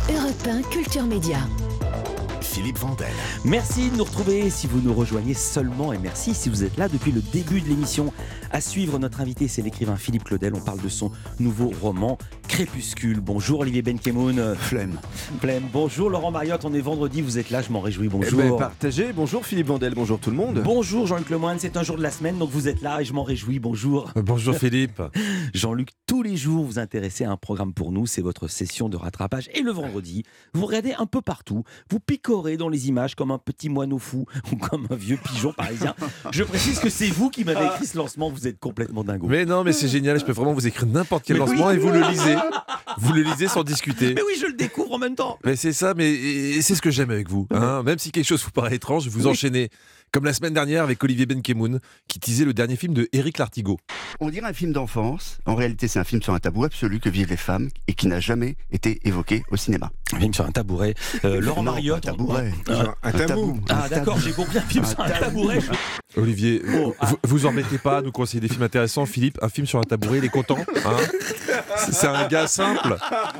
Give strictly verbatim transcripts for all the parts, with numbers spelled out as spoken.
Europe un Culture Média. Philippe Vandel. Merci de nous retrouver si vous nous rejoignez seulement et merci si vous êtes là depuis le début de l'émission. À suivre, notre invité, c'est l'écrivain Philippe Claudel. On parle de son nouveau roman Crépuscule. Bonjour Olivier Benkemoun. Flemme. Flemme. Bonjour Laurent Mariotte, on est vendredi, vous êtes là, je m'en réjouis. Bonjour. Eh ben, partagez. Bonjour Philippe Vandel, bonjour tout le monde. Bonjour Jean-Luc Lemoyne, c'est un jour de la semaine, donc vous êtes là et je m'en réjouis. Bonjour. Bonjour Philippe. Jean-Luc, tous les jours vous intéressez à un programme pour nous, c'est votre session de rattrapage. Et le vendredi, vous regardez un peu partout, vous picorez dans les images comme un petit moineau fou ou comme un vieux pigeon parisien. Je précise que c'est vous qui m'avez écrit ce lancement, vous êtes complètement dingo. Mais non, mais c'est génial, je peux vraiment vous écrire n'importe quel Mais lancement oui. et vous le lisez. Vous le lisez sans discuter. Mais oui, je le découvre en même temps. Mais c'est ça, mais et c'est ce que j'aime avec vous. Hein. Même si quelque chose vous paraît étrange, vous Oui. enchaînez. Comme la semaine dernière avec Olivier Benkemoun, qui teasait le dernier film de Éric Lartigot. On dirait un film d'enfance. En réalité, c'est un film sur un tabou absolu que vivent les femmes et qui n'a jamais été évoqué au cinéma. Un film sur un tabouret. Euh, Laurent Non, Mariotte. un tabouret. on- Un, un tabou. Ah Un d'accord, tabou. j'ai compris un film Un sur un tabou. tabouret. Olivier, Oh, ah. vous, vous embêtez pas à nous conseiller des films intéressants. Philippe, un film sur un tabouret, il est content. Hein. C'est un gars simple.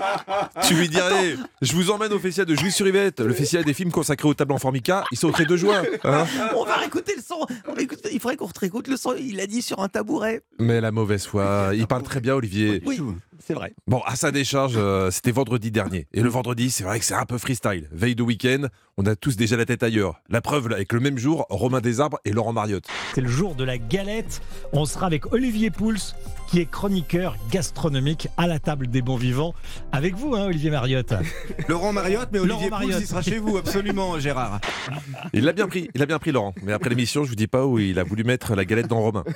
Tu lui dirais, je vous emmène au festival de Jouy-sur-Yvette, le festival des films consacrés aux tables en formica. Ils sauteraient de joie. Hein. On va réécouter le son. On va écouter- Il faudrait qu'on réécoute le son. Il a dit sur un tabouret. Mais la mauvaise foi, il parle très bien, Olivier. Oui, c'est vrai. Bon, à sa décharge, euh, c'était vendredi dernier. Et le vendredi, c'est vrai que c'est un peu freestyle. Veille de week-end, on a tous déjà la tête ailleurs. La preuve, là, avec le même jour, Romain Desarbres et Laurent Mariotte. C'est le jour de la galette. On sera avec Olivier Pouls, qui est chroniqueur gastronomique à la table des bons vivants. Avec vous, hein, Olivier Mariotte. Laurent Mariotte, mais Laurent Olivier Pouls, Mariotte. il sera chez vous, absolument, Gérard. Il l'a bien pris, il a bien pris, Laurent. Mais après l'émission, je vous dis pas où il a voulu mettre la galette dans Romain.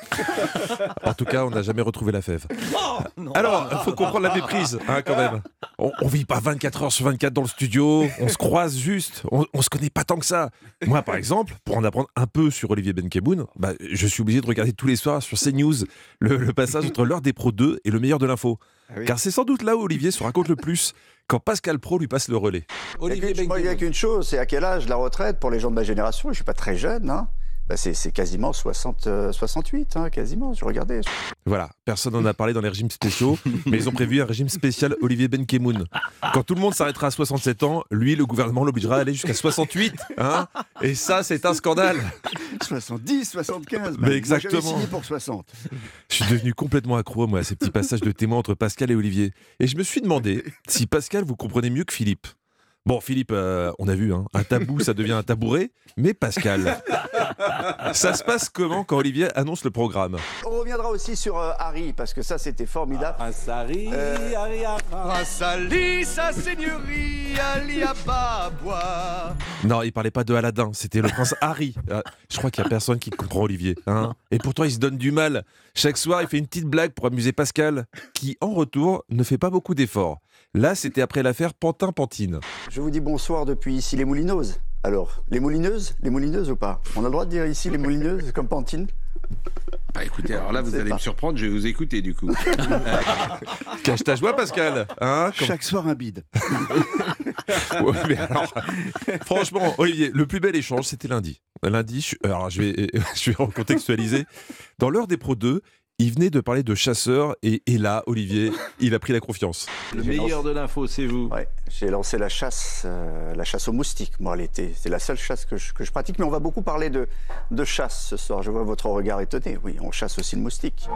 En tout cas, on n'a jamais retrouvé la fève. Oh, non. Alors, il faut comprendre la méprise, hein, quand même. On, on vit pas vingt-quatre heures sur vingt-quatre dans le studio, on se croise juste, on, on se connaît pas tant que ça. Moi, par exemple, pour en apprendre un peu sur Olivier Benkemoun, bah, je suis obligé de regarder tous les soirs sur CNews le, le passage entre l'heure des pros deux et le meilleur de l'info. oui. Car c'est sans doute là où Olivier se raconte le plus, quand Pascal Praud lui passe le relais. Olivier Il n'y a qu'une chose, c'est à quel âge la retraite pour les gens de ma génération. Je ne suis pas très jeune, hein. Bah, c'est, c'est quasiment soixante, euh, soixante-huit, hein, quasiment, je regardais. Voilà, personne n'en a parlé dans les régimes spéciaux, mais ils ont prévu un régime spécial Olivier Benkemoun. Quand tout le monde s'arrêtera à soixante-sept ans, lui, le gouvernement l'obligera à aller jusqu'à soixante-huit. Hein, et ça, c'est un scandale. soixante-dix, soixante-quinze. Mais bah, exactement. Moi, j'avais signé pour soixante. Je suis devenu complètement accro, moi, à ces petits passages de témoins entre Pascal et Olivier. Et je me suis demandé si Pascal vous comprenez mieux que Philippe. Bon, Philippe, euh, on a vu, hein, un tabou, ça devient un tabouret. Mais Pascal, ça se passe comment quand Olivier annonce le programme? On reviendra aussi sur euh, Harry, parce que ça, c'était formidable. Harry, Euh, Harry, Grâce à lui, sa seigneurie, Ali Ababa. Non, il parlait pas de Aladdin, c'était le prince Harry. Ah, je crois qu'il y a personne qui comprend Olivier. Hein, et pourtant, il se donne du mal. Chaque soir, il fait une petite blague pour amuser Pascal, qui, en retour, ne fait pas beaucoup d'efforts. Là, c'était après l'affaire Pantin-Pantine. Je vous dis bonsoir depuis ici les Moulineuses. Alors, les Moulineuses Les Moulineuses ou pas? On a le droit de dire ici les Moulineuses, comme Pantine? Bah écoutez, alors là, vous C'est allez pas. me surprendre, je vais vous écouter du coup. Cache ta joie, Pascal. Hein, comme- Chaque soir un bide. Ouais, mais alors, franchement, Olivier, le plus bel échange, c'était lundi. Lundi, je, alors je vais, je vais recontextualiser. Dans l'heure des pros deux, il venait de parler de chasseurs et, et là, Olivier, il a pris la confiance. Le meilleur de l'info, c'est vous. Ouais, j'ai lancé la chasse, euh, la chasse aux moustiques, moi, l'été. C'est la seule chasse que je, que je pratique, mais on va beaucoup parler de, de chasse ce soir. Je vois votre regard étonné. Oui, on chasse aussi le moustique.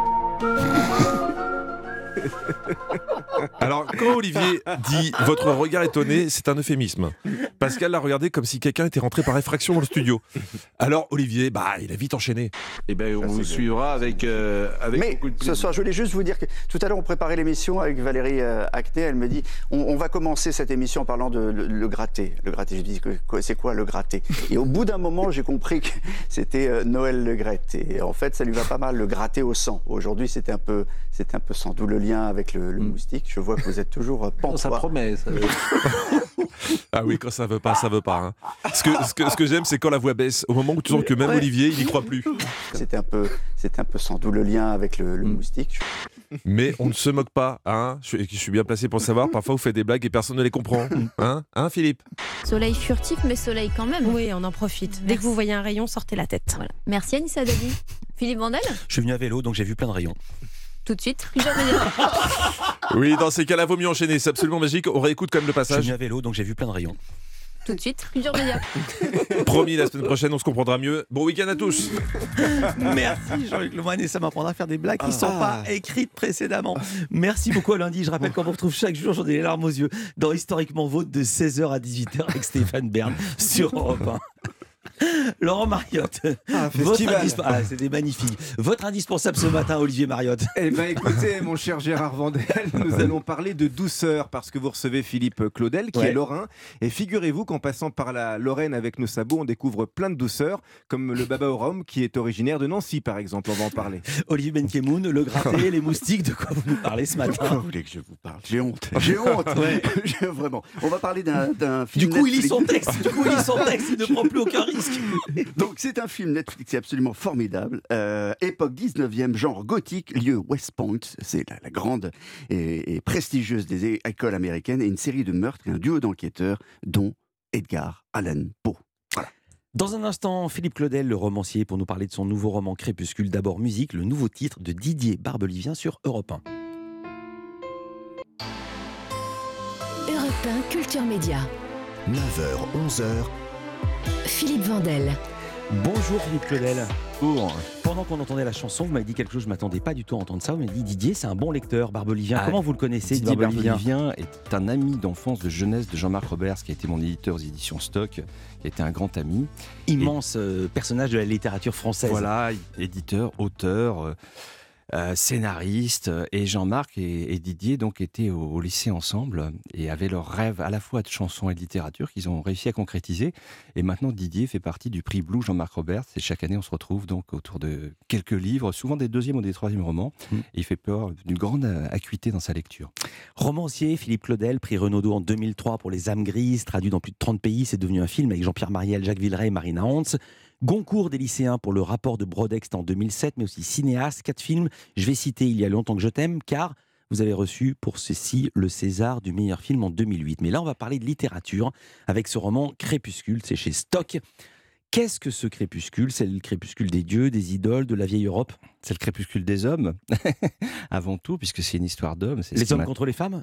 Alors, quand Olivier dit « votre regard étonné », c'est un euphémisme. Pascal l'a regardé comme si quelqu'un était rentré par effraction dans le studio. Alors, Olivier, bah, il a vite enchaîné. Eh bien, on Ça, vous c'est suivra avec, euh, avec Mais beaucoup de ce plaisir. soir, je voulais juste vous dire que tout à l'heure, on préparait l'émission avec Valérie euh, Acné. Elle me dit on, on va commencer cette émission en parlant de le, le gratté. Le gratté, je dis que- que- c'est quoi le gratté? Et au bout d'un moment, j'ai compris que c'était euh, Noël Le Graët. Et en fait, ça lui va pas mal, le gratté au sang. Aujourd'hui, c'était un peu, c'était un peu sans, d'où le lien avec le, le Mm. moustique. Je vois que vous êtes toujours euh, Oh, ça pantois. promet. Ça. Ah oui, quand ça veut pas, ça veut pas. Hein. Ce que, ce que, ce que j'aime, c'est quand la voix baisse. Au moment où tu sens que même Ouais. Olivier, il n'y croit plus. C'était un peu, c'était un peu sans, d'où le lien avec le, le Mm. moustique. Mais on ne se moque pas. Hein. Je, je suis bien placé pour savoir. Parfois, vous faites des blagues et personne ne les comprend. Hein, hein Philippe? Soleil furtif, mais soleil quand même. Oui, on en profite. Dès Merci. que vous voyez un rayon, sortez la tête. Voilà. Merci Anissa Dali. Philippe Vandel. Je suis venu à vélo, donc j'ai vu plein de rayons. Tout de suite, plusieurs médias. Oui, dans ces cas-là, vaut mieux enchaîner. C'est absolument magique. On réécoute quand même le Je suis passage. venu à vélo, donc j'ai vu plein de rayons. Tout de suite, plusieurs médias. Promis, la semaine prochaine, on se comprendra mieux. Bon week-end à tous. Merci Jean-Luc Lemoyne, et ça m'apprendra à faire des blagues qui ne sont pas écrites précédemment. Merci beaucoup à lundi. Je rappelle qu'on vous retrouve chaque jour, j'en ai les larmes aux yeux, dans Historiquement Vôtre de seize heures à dix-huit heures avec Stéphane Bern sur Europe un. Laurent Mariotte, Ah, votre festival. indisp- ah, c'était magnifique. Votre indispensable ce matin, Olivier Mariotte. Eh bien écoutez, mon cher Gérard Vandel, nous allons parler de douceur parce que vous recevez Philippe Claudel qui Ouais. est lorrain. Et figurez-vous qu'en passant par la Lorraine avec nos sabots, on découvre plein de douceurs, comme le baba au rhum qui est originaire de Nancy par exemple, on va en parler. Olivier Benkemoun, le gratté, les moustiques, de quoi vous nous parlez ce Pourquoi matin? vous voulez que je vous parle? J'ai honte. J'ai honte. Je- Vraiment. On va parler d'un d'un film. Du coup, il lit Netflix. son texte, du coup, il lit son texte, il ne prend plus aucun risque. Donc c'est un film Netflix absolument formidable. Euh, époque dix-neuvième, genre gothique, lieu West Point. C'est la, la grande et, et prestigieuse des é- écoles américaines. Et une série de meurtres et un duo d'enquêteurs, dont Edgar Allan Poe. Dans un instant, Philippe Claudel, le romancier, pour nous parler de son nouveau roman Crépuscule. D'abord musique, le nouveau titre de Didier Barbelivien sur Europe un. Europe un Culture Média. neuf heures, onze heures, Philippe Vandel. Bonjour Philippe Claudel. Pendant qu'on entendait la chanson, vous m'avez dit quelque chose, je ne m'attendais pas du tout à entendre ça. Vous m'avez dit Didier, c'est un bon lecteur, Barbelivien. Ah, Comment vous le connaissez, Didier Barbelivien? Barbelivien est un ami d'enfance, de jeunesse de Jean-Marc Roberts, qui a été mon éditeur aux éditions Stock, qui a été un grand ami. Immense euh, personnage de la littérature française. Voilà, éditeur, auteur, euh, euh, scénariste. Et Jean-Marc et, et Didier donc étaient au, au lycée ensemble et avaient leur rêve à la fois de chansons et de littérature qu'ils ont réussi à concrétiser. Et maintenant, Didier fait partie du prix Blue Jean-Marc Roberts. Et chaque année, on se retrouve donc autour de quelques livres, souvent des deuxièmes ou des troisièmes romans. Mmh. Et il fait peur d'une grande acuité dans sa lecture. Romancier, Philippe Claudel, prix Renaudot en deux mille trois pour Les âmes grises, traduit dans plus de trente pays. C'est devenu un film avec Jean-Pierre Mariel, Jacques Villeray et Marina Hans. Goncourt des lycéens pour le rapport de Brodext en deux mille sept, mais aussi cinéaste, quatre films. Je vais citer Il y a longtemps que je t'aime, car vous avez reçu pour ceci le César du meilleur film en deux mille huit. Mais là, on va parler de littérature avec ce roman Crépuscule, c'est chez Stock. Qu'est-ce que ce crépuscule? C'est le crépuscule des dieux, des idoles, de la vieille Europe? C'est le crépuscule des hommes, avant tout, puisque c'est une histoire d'hommes. C'est ce Les qui hommes m'a- contre les femmes?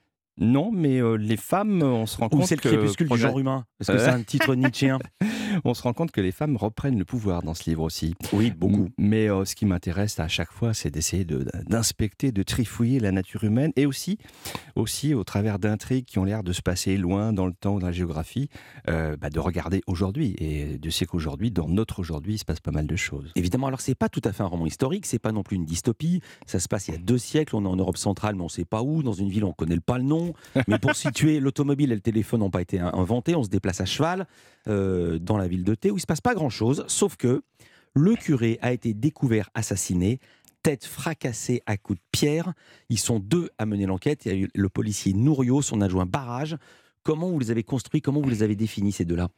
Non, mais euh, les femmes, on se rend Ou compte c'est le que crépuscule du progrès- genre humain? Est-ce que Euh. c'est un titre nietzschéen? on se rend compte que les femmes reprennent le pouvoir dans ce livre aussi. Oui, beaucoup. M- Mais euh, ce qui m'intéresse à chaque fois, c'est d'essayer de- d'inspecter, de trifouiller la nature humaine et aussi, aussi au travers d'intrigues qui ont l'air de se passer loin dans le temps ou dans la géographie, euh, bah, de regarder aujourd'hui. Et Dieu sait qu'aujourd'hui, dans notre aujourd'hui, il se passe pas mal de choses. Évidemment, alors c'est pas tout à fait un roman historique, c'est pas non plus une dystopie. Ça se passe il y a deux siècles, on est en Europe centrale, mais on sait pas où. Dans une ville, on connaît pas le nom. Mais pour situer, l'automobile et le téléphone n'ont pas été inventés. On se déplace à cheval euh, dans la ville de Thé, où il se passe pas grand-chose, sauf que le curé a été découvert assassiné, tête fracassée à coups de pierre. Ils sont deux à mener l'enquête. Il y a eu le policier Nouriot, son adjoint Barrage. Comment vous les avez construits, comment vous les avez définis, ces deux-là?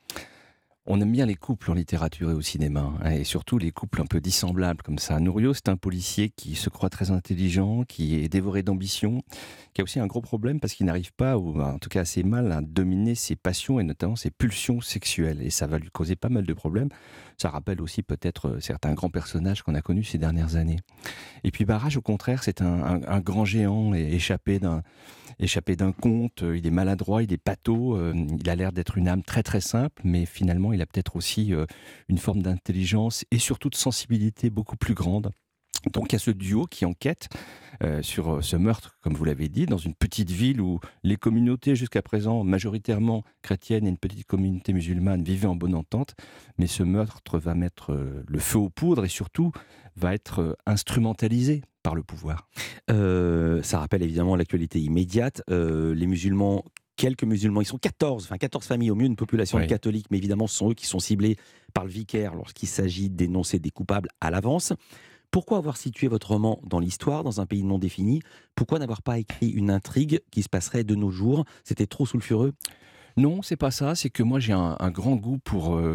On aime bien les couples en littérature et au cinéma, hein, et surtout les couples un peu dissemblables comme ça. Nouriot, c'est un policier qui se croit très intelligent, qui est dévoré d'ambition, qui a aussi un gros problème parce qu'il n'arrive pas, ou en tout cas assez mal, à dominer ses passions et notamment ses pulsions sexuelles. Et ça va lui causer pas mal de problèmes. Ça rappelle aussi peut-être certains grands personnages qu'on a connus ces dernières années. Et puis Barrage, au contraire, c'est un, un, un grand géant échappé d'un... échappé d'un conte, il est maladroit, il est pâteau, euh, il a l'air d'être une âme très très simple, mais finalement il a peut-être aussi euh, une forme d'intelligence et surtout de sensibilité beaucoup plus grande. Donc il y a ce duo qui enquête euh, sur ce meurtre, comme vous l'avez dit, dans une petite ville où les communautés jusqu'à présent majoritairement chrétiennes et une petite communauté musulmane vivaient en bonne entente, mais ce meurtre va mettre euh, le feu aux poudres et surtout va être euh, instrumentalisé par le pouvoir. Euh, ça rappelle évidemment l'actualité immédiate. Euh, les musulmans, quelques musulmans, ils sont quatorze, enfin quatorze familles au mieux, une population Oui. de catholiques, mais évidemment ce sont eux qui sont ciblés par le vicaire lorsqu'il s'agit d'énoncer des coupables à l'avance. Pourquoi avoir situé votre roman dans l'histoire, dans un pays non défini? Pourquoi n'avoir pas écrit une intrigue qui se passerait de nos jours? C'était trop sulfureux? Non, c'est pas ça, c'est que moi j'ai un, un grand goût pour... Euh,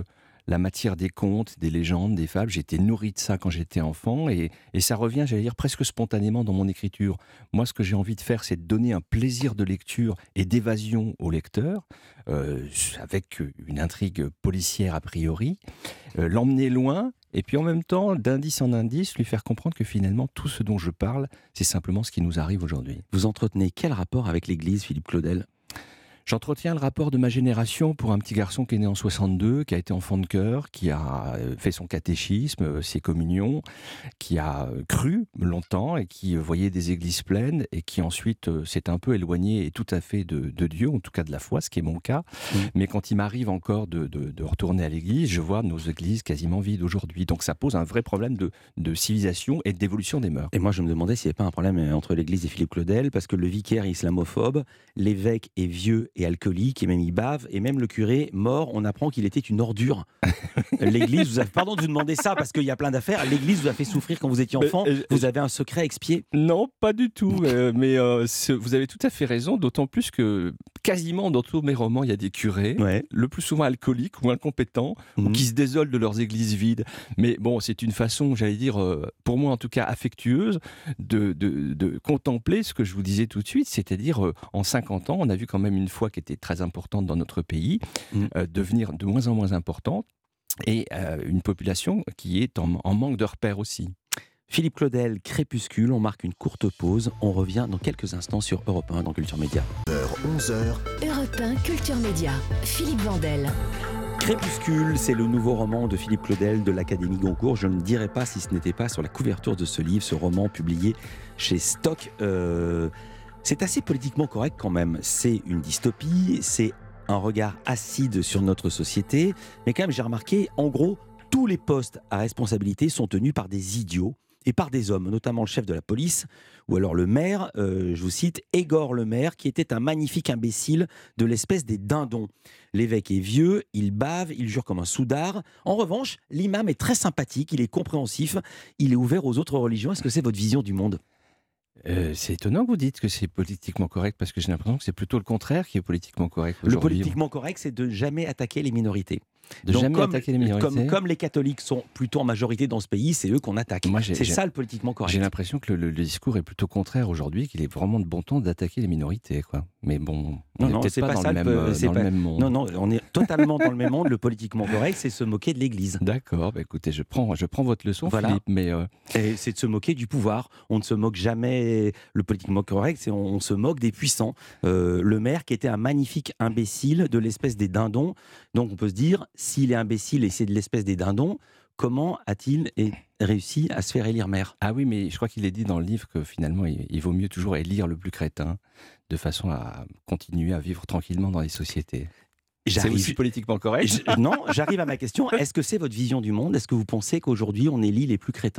la matière des contes, des légendes, des fables. J'étais nourri de ça quand j'étais enfant et, et ça revient, j'allais dire, presque spontanément dans mon écriture. Moi, ce que j'ai envie de faire, c'est de donner un plaisir de lecture et d'évasion au lecteur, euh, avec une intrigue policière a priori, euh, l'emmener loin. Et puis en même temps, d'indice en indice, lui faire comprendre que finalement, tout ce dont je parle, c'est simplement ce qui nous arrive aujourd'hui. Vous entretenez quel rapport avec l'Église, Philippe Claudel ? J'entretiens le rapport de ma génération pour un petit garçon qui est né en soixante-deux, qui a été enfant de chœur, qui a fait son catéchisme, ses communions, qui a cru longtemps et qui voyait des églises pleines et qui ensuite s'est un peu éloigné et tout à fait de, de Dieu, en tout cas de la foi, ce qui est mon cas. Mmh. Mais quand il m'arrive encore de, de, de retourner à l'église, je vois nos églises quasiment vides aujourd'hui. Donc ça pose un vrai problème de, de civilisation et d'évolution des mœurs. Et moi je me demandais s'il n'y avait pas un problème entre l'église et Philippe Claudel, parce que le vicaire est islamophobe, l'évêque est vieux et alcoolique, et même il bave, et même le curé mort, on apprend qu'il était une ordure. L'église vous a... Pardon de vous demander ça, parce qu'il y a plein d'affaires. L'église vous a fait souffrir quand vous étiez enfant. Mais, euh, vous avez un secret à expier ? Non, pas du tout. euh, mais euh, vous avez tout à fait raison, d'autant plus que quasiment dans tous mes romans, il y a des curés, ouais. le plus souvent alcooliques ou incompétents, mmh. ou qui se désolent de leurs églises vides. Mais bon, c'est une façon, j'allais dire, euh, pour moi en tout cas affectueuse, de, de, de contempler ce que je vous disais tout de suite, c'est-à-dire euh, en cinquante ans, on a vu quand même une foi qui était très importante dans notre pays, mmh. euh, devenir de moins en moins importante, et euh, une population qui est en, en manque de repères aussi. Philippe Claudel, Crépuscule, on marque une courte pause, on revient dans quelques instants sur Europe un dans Culture Média. onze heures. Europe un, Culture Média, Philippe Vandel. Crépuscule, c'est le nouveau roman de Philippe Claudel de l'Académie Goncourt. Je ne dirais pas si ce n'était pas sur la couverture de ce livre, ce roman publié chez Stock. Euh, c'est assez politiquement correct quand même. C'est une dystopie, c'est un regard acide sur notre société. Mais quand même, j'ai remarqué, en gros, tous les postes à responsabilité sont tenus par des idiots et par des hommes, notamment le chef de la police, ou alors le maire, euh, je vous cite, Égor le maire, qui était un magnifique imbécile de l'espèce des dindons. L'évêque est vieux, il bave, il jure comme un soudard. En revanche, l'imam est très sympathique, il est compréhensif, il est ouvert aux autres religions. Est-ce que c'est votre vision du monde ? Euh, c'est étonnant que vous dites que c'est politiquement correct, parce que j'ai l'impression que c'est plutôt le contraire qui est politiquement correct aujourd'hui. Le politiquement correct, c'est de jamais attaquer les minorités. De Donc, jamais comme, attaquer les minorités. Comme, comme les catholiques sont plutôt en majorité dans ce pays, c'est eux qu'on attaque. Moi, c'est ça le politiquement correct. J'ai l'impression que le, le, le discours est plutôt contraire aujourd'hui, qu'il est vraiment de bon ton d'attaquer les minorités, quoi. Mais bon, on non, n'est non, peut-être pas, pas dans, ça, le, même, le, dans pas, le même monde. Non, non, on est totalement dans le même monde. Le politiquement correct, c'est se moquer de l'Église. D'accord, bah écoutez, je prends, je prends votre leçon, voilà. Philippe, mais... Euh... Et c'est de se moquer du pouvoir. On ne se moque jamais... Le politiquement correct, c'est on, on se moque des puissants. Euh, le maire qui était un magnifique imbécile de l'espèce des dindons. Donc on peut se dire, s'il est imbécile et c'est de l'espèce des dindons, comment a-t-il réussi à se faire élire maire ? Ah oui, mais je crois qu'il est dit dans le livre que finalement, il, il vaut mieux toujours élire le plus crétin, de façon à continuer à vivre tranquillement dans les sociétés. C'est aussi politiquement correct. Je, non, j'arrive à ma question. Est-ce que c'est votre vision du monde ? Est-ce que vous pensez qu'aujourd'hui, on élit les plus crétins ?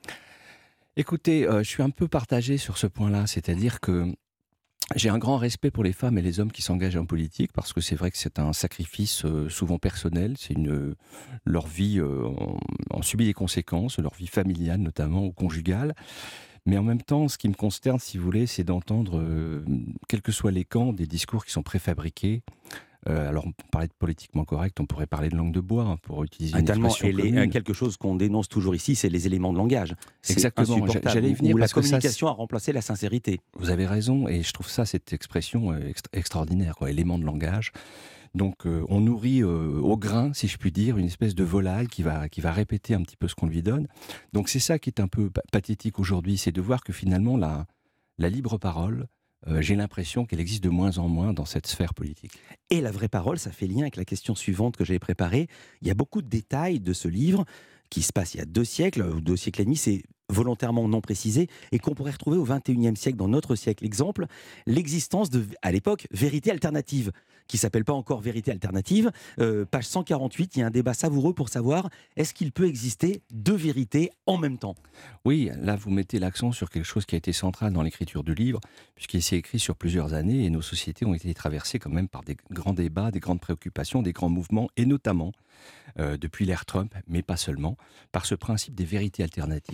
Écoutez, euh, je suis un peu partagé sur ce point-là, c'est-à-dire que j'ai un grand respect pour les femmes et les hommes qui s'engagent en politique, parce que c'est vrai que c'est un sacrifice euh, souvent personnel, c'est une, euh, leur vie euh, en, en subit les conséquences, leur vie familiale notamment, ou conjugale. Mais en même temps, ce qui me consterne, si vous voulez, c'est d'entendre, euh, quels que soient les camps, des discours qui sont préfabriqués. Euh, alors, on parlait de politiquement correct, on pourrait parler de langue de bois, hein, pour utiliser une Tellement, expression et les, commune. Quelque chose qu'on dénonce toujours ici, c'est les éléments de langage. C'est exactement, j'allais y venir. Où la parce que communication ça, a remplacé la sincérité. Vous avez raison, et je trouve ça, cette expression extra extraordinaire, quoi, élément de langage. Donc euh, on nourrit euh, au grain, si je puis dire, une espèce de volaille qui va, qui va répéter un petit peu ce qu'on lui donne. Donc c'est ça qui est un peu pathétique aujourd'hui, c'est de voir que finalement la, la libre parole, euh, j'ai l'impression qu'elle existe de moins en moins dans cette sphère politique. Et la vraie parole, ça fait lien avec la question suivante que j'avais préparée. Il y a beaucoup de détails de ce livre qui se passe il y a deux siècles, ou deux siècles et demi, c'est volontairement non précisé, et qu'on pourrait retrouver au vingt et unième siècle, dans notre siècle. Exemple, l'existence de, à l'époque, vérité alternative, qui s'appelle pas encore vérité alternative. Euh, page cent quarante-huit, il y a un débat savoureux pour savoir, est-ce qu'il peut exister deux vérités en même temps ? Oui, là vous mettez l'accent sur quelque chose qui a été central dans l'écriture du livre, puisqu'il s'est écrit sur plusieurs années, et nos sociétés ont été traversées quand même par des grands débats, des grandes préoccupations, des grands mouvements, et notamment, euh, depuis l'ère Trump, mais pas seulement, par ce principe des vérités alternatives. C'est, c'est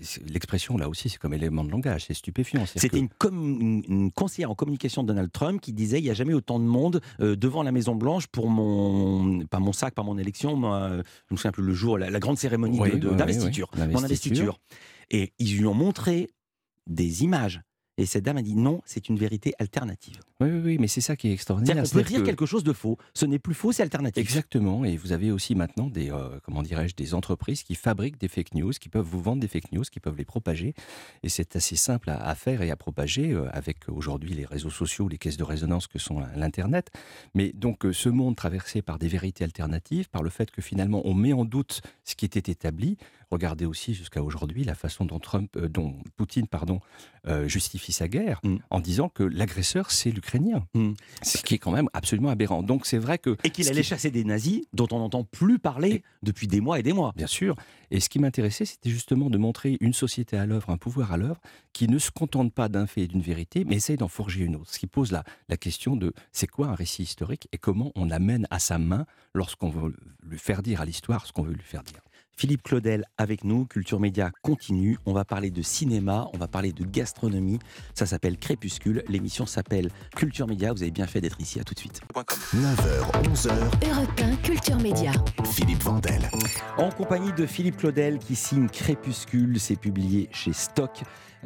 c'est- c'est- l'expression là aussi, c'est comme élément de langage, c'est stupéfiant. C'est-à-dire C'était que- une, com- une- une conseillère en communication de Donald Trump qui disait il n'y a jamais autant de monde euh, devant la Maison Blanche pour mon pas mon sac, pas mon élection, moi, euh, je me souviens plus le jour, la, la grande cérémonie Oui, de- de- oui, oui, d'investiture, oui, mon l'investiture. investiture. Et ils lui ont montré des images. Et cette dame a dit non, c'est une vérité alternative. Oui, oui, oui, mais c'est ça qui est extraordinaire. C'est-à-dire qu'on peut C'est-à-dire dire que- quelque chose de faux. Ce n'est plus faux, c'est alternatif. Exactement, et vous avez aussi maintenant des, euh, comment dirais-je, des entreprises qui fabriquent des fake news, qui peuvent vous vendre des fake news, qui peuvent les propager, et c'est assez simple à, à faire et à propager euh, avec aujourd'hui les réseaux sociaux, les caisses de résonance que sont l'Internet. Mais donc euh, ce monde traversé par des vérités alternatives, par le fait que finalement on met en doute ce qui était établi. Regardez aussi jusqu'à aujourd'hui la façon dont Trump, euh, dont Poutine, pardon, euh, justifie sa guerre Mm. en disant que l'agresseur c'est l'Ukrainien, Mm. ce qui est quand même absolument aberrant. Donc c'est vrai que Et qu'il ce allait qui- chasser des nazis dont on n'entend plus parler depuis des mois et des mois. Bien sûr. Et ce qui m'intéressait, c'était justement de montrer une société à l'œuvre, un pouvoir à l'œuvre, qui ne se contente pas d'un fait et d'une vérité, mais essaye d'en forger une autre. Ce qui pose la, la question de c'est quoi un récit historique et comment on l'amène à sa main lorsqu'on veut lui faire dire à l'histoire ce qu'on veut lui faire dire. Philippe Claudel avec nous, Culture Média continue. On va parler de cinéma, on va parler de gastronomie. Ça s'appelle Crépuscule. L'émission s'appelle Culture Média. Vous avez bien fait d'être ici. À tout de suite. neuf heures, onze heures, Europe un Culture Média. Philippe Vandel. En compagnie de Philippe Claudel qui signe Crépuscule. C'est publié chez Stock.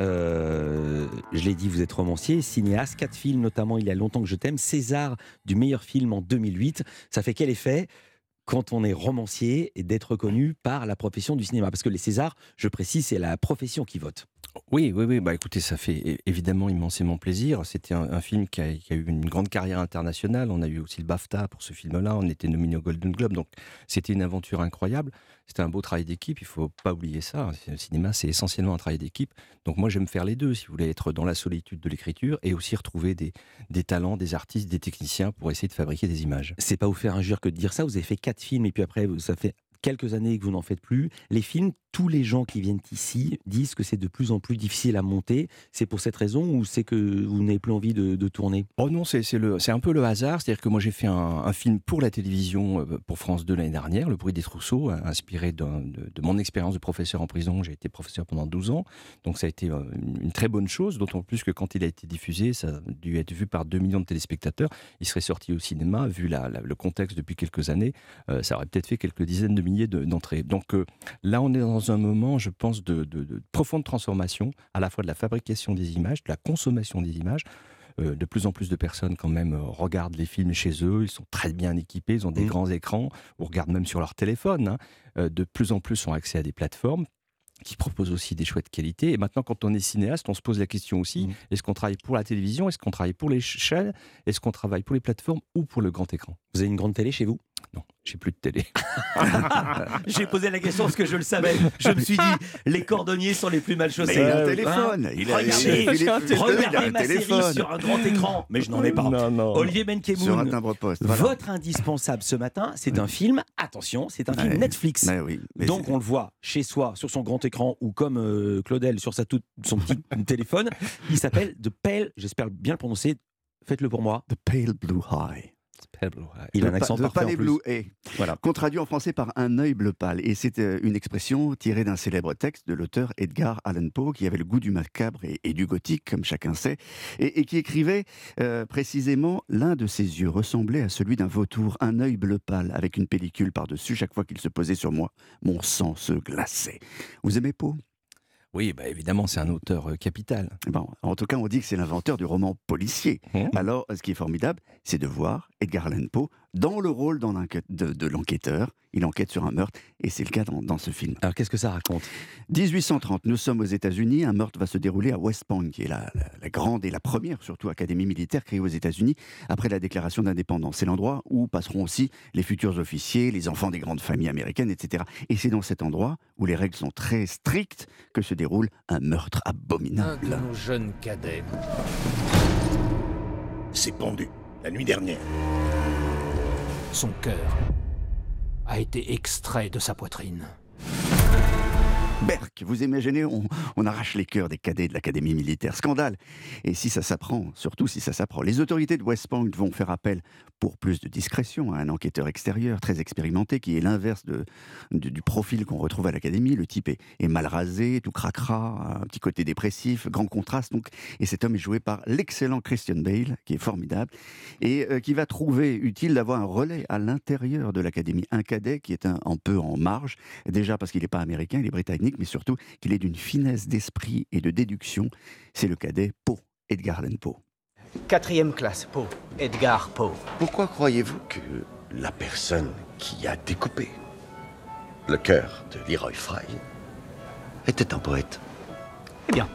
Euh, je l'ai dit, vous êtes romancier, cinéaste, quatre films, notamment Il y a longtemps que je t'aime, César du meilleur film en deux mille huit. Ça fait quel effet quand on est romancier et d'être reconnu par la profession du cinéma? Parce que les Césars, je précise, c'est la profession qui vote. Oui, oui, oui. Bah, écoutez, ça fait é- évidemment immensément plaisir. C'était un, un film qui a, qui a eu une grande carrière internationale. On a eu aussi le BAFTA pour ce film-là. On était nominé au Golden Globe. Donc, c'était une aventure incroyable. C'était un beau travail d'équipe. Il ne faut pas oublier ça. Le cinéma, c'est essentiellement un travail d'équipe. Donc, moi, j'aime faire les deux. Si vous voulez être dans la solitude de l'écriture et aussi retrouver des, des talents, des artistes, des techniciens pour essayer de fabriquer des images. C'est pas vous faire injure que de dire ça. Vous avez fait quatre films et puis après, ça fait quelques années que vous n'en faites plus. Les films, tous les gens qui viennent ici disent que c'est de plus en plus difficile à monter. C'est pour cette raison ou c'est que vous n'avez plus envie de, de tourner? Oh non, c'est c'est le- c'est un peu le hasard. C'est-à-dire que moi, j'ai fait un, un film pour la télévision, euh, pour France deux l'année dernière, Le bruit des trousseaux, euh, inspiré d'un- de, de mon expérience de professeur en prison. J'ai été professeur pendant douze ans. Donc ça a été euh, une, une très bonne chose, d'autant plus que quand il a été diffusé, ça a dû être vu par deux millions de téléspectateurs. Il serait sorti au cinéma, vu la- la- le contexte depuis quelques années, euh, ça aurait peut-être fait quelques dizaines de milliers de- d'entrées. Donc euh, là, on est dans un moment, je pense, de, de- de profonde transformation, à la fois de la fabrication des images, de la consommation des images. Euh, de plus en plus de personnes quand même euh, regardent les films chez eux, ils sont très bien équipés, ils ont des Mmh. grands écrans, ou regardent même sur leur téléphone. Hein. Euh, de plus en plus ont accès à des plateformes qui proposent aussi des choix de qualité. Et maintenant, quand on est cinéaste, on se pose la question aussi, Mmh. est-ce qu'on travaille pour la télévision, est-ce qu'on travaille pour les ch- chaînes, est-ce qu'on travaille pour les plateformes ou pour le grand écran? Vous avez une grande télé chez vous? Non, j'ai plus de télé. J'ai posé la question parce que je le savais. Je me suis dit, les cordonniers sont les plus mal chaussés. Mais il a un Hein téléphone. Il a- Regardez, Philippe- Philippe Claudel, il a regardez un ma série téléphone. sur un grand écran. Mais je n'en ai pas. Non, non. Olivier Sur un Benkemoun, timbre-poste. Voilà. votre indispensable ce matin, c'est un film, attention, c'est un film Ouais. Netflix. Mais oui, mais Donc c'est- on le voit chez soi, sur son grand écran, ou comme euh, Claudel sur sa toute, son petit téléphone. Il s'appelle The Pale, j'espère bien le prononcer, faites-le pour moi. The Pale Blue Eye. Il a un The accent Pa- The parfait en Palais plus. Blue Eye. Voilà. Qu'on traduit en français par un œil bleu pâle. Et c'est euh, une expression tirée d'un célèbre texte de l'auteur Edgar Allan Poe, qui avait le goût du macabre et, et du gothique, comme chacun sait, et, et qui écrivait euh, précisément « L'un de ses yeux ressemblait à celui d'un vautour, un œil bleu pâle, avec une pellicule par-dessus. Chaque fois qu'il se posait sur moi, mon sang se glaçait. » Vous aimez Poe? Oui, bah évidemment, c'est un auteur euh, capital. Bon, en tout cas, on dit que c'est l'inventeur du roman policier. Mmh. Alors, ce qui est formidable, c'est de voir Edgar Allan Poe dans le rôle d'un enquête- de, de l'enquêteur. Il enquête sur un meurtre, et c'est le cas dans, dans ce film. Alors qu'est-ce que ça raconte? dix-huit cent trente, nous sommes aux États-Unis. Un meurtre va se dérouler à West Point, qui est la, la- la grande et la première, surtout, académie militaire créée aux États-Unis après la déclaration d'indépendance. C'est l'endroit où passeront aussi les futurs officiers, les enfants des grandes familles américaines, et cetera. Et c'est dans cet endroit où les règles sont très strictes que se déroule un meurtre Un abominable. de nos jeunes cadets s'est pendu la nuit dernière. Son cœur a été extrait de sa poitrine. Berck, vous imaginez, on, on arrache les cœurs des cadets de l'académie militaire. Scandale. Et si ça s'apprend, surtout si ça s'apprend, les autorités de West Point vont faire appel pour plus de discrétion à un enquêteur extérieur, très expérimenté, qui est l'inverse de, de- du profil qu'on retrouve à l'académie. Le type est, est mal rasé, tout cracra, un petit côté dépressif, grand contraste. Donc, et cet homme est joué par l'excellent Christian Bale, qui est formidable, et euh, qui va trouver utile d'avoir un relais à l'intérieur de l'académie. Un cadet qui est un, un peu en marge, déjà parce qu'il n'est pas américain, il est britannique, mais surtout qu'il est d'une finesse d'esprit et de déduction. C'est le cadet Poe, Edgar Allan Poe. Quatrième classe, Poe. Edgar Poe. Pourquoi croyez-vous que la personne qui a découpé le cœur de Leroy Fry était un poète? Eh bien,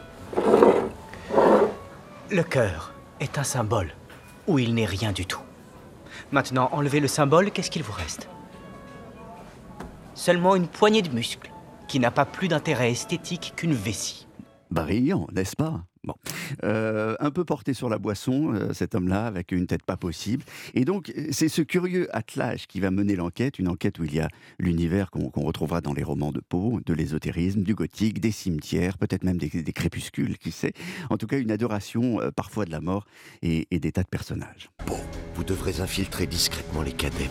le cœur est un symbole où il n'est rien du tout. Maintenant, enlevez le symbole, qu'est-ce qu'il vous reste? Seulement une poignée de muscles qui n'a pas plus d'intérêt esthétique qu'une vessie. Brillant, n'est-ce pas? Bon. Euh, un peu porté sur la boisson, euh, cet homme-là, avec une tête pas possible. Et donc, c'est ce curieux attelage qui va mener l'enquête, une enquête où il y a l'univers qu'on qu'on retrouvera dans les romans de Poe, de l'ésotérisme, du gothique, des cimetières, peut-être même des, des crépuscules, qui sait. En tout cas, une adoration euh, parfois de la mort et, et des tas de personnages. Bon, vous devrez infiltrer discrètement les cadets.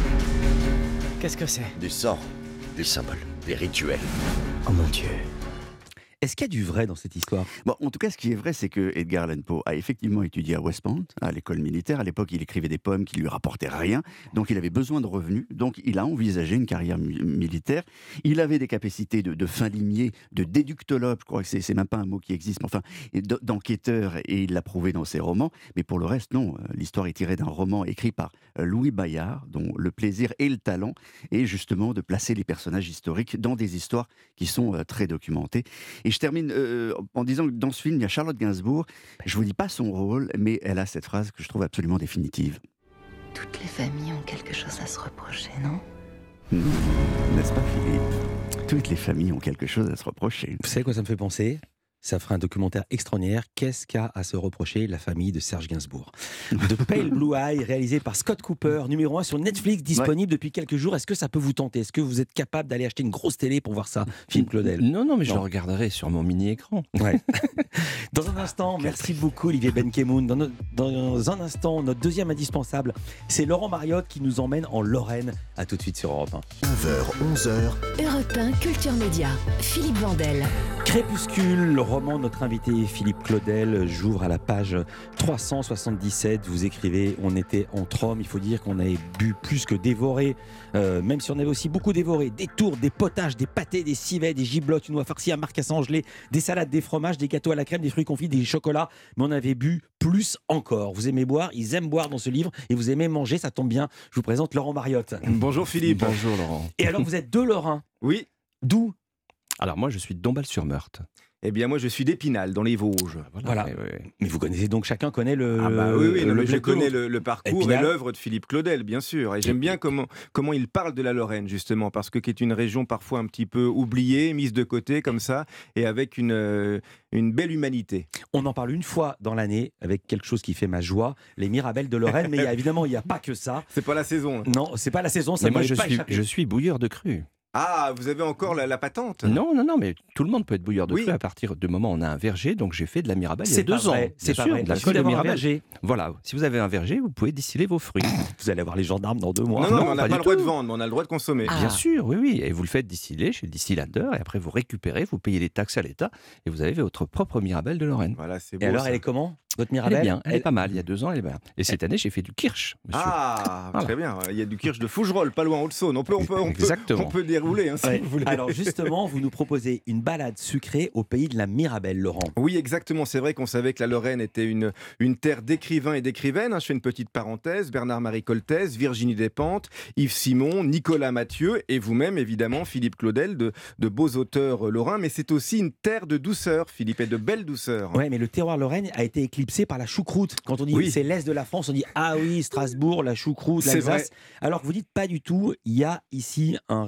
Qu'est-ce que c'est? Du sang, des symboles, des rituels. Oh mon Dieu. Est-ce qu'il y a du vrai dans cette histoire? Bon, en tout cas, ce qui est vrai, c'est que Edgar Allan Poe a effectivement étudié à West Point, à l'école militaire. À l'époque, il écrivait des poèmes qui lui rapportaient rien, donc il avait besoin de revenus. Donc, il a envisagé une carrière mi- militaire. Il avait des capacités de, de fin limier, de déductologue. Je crois que c'est, c'est même pas un mot qui existe, mais enfin, et d- d'enquêteur, et il l'a prouvé dans ses romans. Mais pour le reste, non. L'histoire est tirée d'un roman écrit par euh, Louis Bayard, dont le plaisir et le talent est justement de placer les personnages historiques dans des histoires qui sont euh, très documentées. Et je termine euh, en disant que dans ce film, il y a Charlotte Gainsbourg. Je vous dis pas son rôle, mais elle a cette phrase que je trouve absolument définitive. Toutes les familles ont quelque chose à se reprocher, non? Non, n'est-ce pas, Philippe? Toutes les familles ont quelque chose à se reprocher. Vous savez quoi ça me fait penser? Ça ferait un documentaire extraordinaire. Qu'est-ce qu'a à se reprocher la famille de Serge Gainsbourg? De Pale Blue Eye, réalisé par Scott Cooper, numéro un sur Netflix, disponible depuis quelques jours. Est-ce que ça peut vous tenter? Est-ce que vous êtes capable d'aller acheter une grosse télé pour voir ça, Philippe Claudel? Non, non, mais je Non. le regarderai sur mon mini-écran. Ouais. Dans un instant, merci beaucoup Olivier Benkemoun. Dans, no- dans un instant, notre deuxième indispensable, c'est Laurent Mariotte qui nous emmène en Lorraine. À tout de suite sur Europe un. neuf heures, onze heures, Europe un Culture Média. Philippe Vandel. Crépuscule, le roman de notre invité Philippe Claudel. J'ouvre à la page trois cent soixante-dix-sept. Vous écrivez: on était entre hommes. Il faut dire qu'on avait bu plus que dévoré, euh, même si on avait aussi beaucoup dévoré. Des tours, des potages, des pâtés, des civets, des giblottes, une noix farcie à marcassin gelé, des salades, des fromages, des gâteaux à la crème, des fruits confits, des chocolats. Mais on avait bu plus encore. Vous aimez boire, ils aiment boire dans ce livre, et vous aimez manger, ça tombe bien. Je vous présente Laurent Mariotte. Bonjour Philippe. Bonjour Laurent. Et alors, vous êtes deux Lorrains. Oui. D'où? Alors moi je suis de Dombasle-sur-Meurthe. Eh bien moi je suis d'Épinal, dans les Vosges. Voilà. Ouais, ouais, ouais. Mais vous connaissez donc, chacun connaît le. Ah bah oui, oui, non, le mais je bled de connais l'autre. le, le parcours Épinal. et l'œuvre de Philippe Claudel, bien sûr. Et j'aime bien comment, comment il parle de la Lorraine, justement, parce que qui est une région parfois un petit peu oubliée, mise de côté, comme ça, et avec une, euh, une belle humanité. On en parle une fois dans l'année avec quelque chose qui fait ma joie, les Mirabelles de Lorraine. Mais il y a, évidemment, il n'y a pas que ça. C'est pas la saison. Non, c'est pas la saison, ça Mais moi m'est je pas suis, échappé. je suis bouilleur de cru. Ah, vous avez encore la, la patente? Non, non, non, mais tout le monde peut être bouilleur de Oui. cru à partir du moment où on a un verger. Donc j'ai fait de la Mirabelle il y a C'est pas deux ans. vrai, c'est Bien pas sûr, vrai. de Il suffit l'alcool de d'avoir un Mirabelle. verger. Voilà, si vous avez un verger, vous pouvez distiller vos fruits. Vous allez avoir les gendarmes dans deux mois. Non, non, non, mais on n'a pas pas, du le droit tout. de vendre, mais on a le droit de consommer. Ah. Bien sûr, oui, oui. Et vous le faites distiller chez le distillateur, et après vous récupérez, vous payez les taxes à l'État, et vous avez votre propre Mirabelle de Lorraine. Voilà, c'est beau. Et alors, ça. elle est comment, votre Elle Mirabelle? est bien, elle, est pas mal. Il y a deux ans, elle est bien. Et cette année, j'ai fait du kirsch, monsieur. Ah, Voilà. très bien. Il y a du kirsch de Fougerolles, pas loin en Haute-Saône. On peut, on peut, on peut, Exactement. on peut dérouler, hein, si Ouais. vous voulez. Alors justement, vous nous proposez une balade sucrée au pays de la Mirabelle, Laurent. Oui, exactement. C'est vrai qu'on savait que la Lorraine était une, une terre d'écrivains et d'écrivaines. Je fais une petite parenthèse. Bernard-Marie Coltès, Virginie Despentes, Yves Simon, Nicolas Mathieu et vous-même, évidemment, Philippe Claudel, de, de beaux auteurs euh, lorrains. Mais c'est aussi une terre de douceur, Philippe, et de belle douceur. Ouais, mais le terroir Lorraine a été éclipsé par la choucroute. Quand on dit Oui. c'est l'Est de la France, on dit ah oui, Strasbourg, la choucroute, C'est l'Alsace. vrai. Alors que vous dites pas du tout, il y a ici un répertoire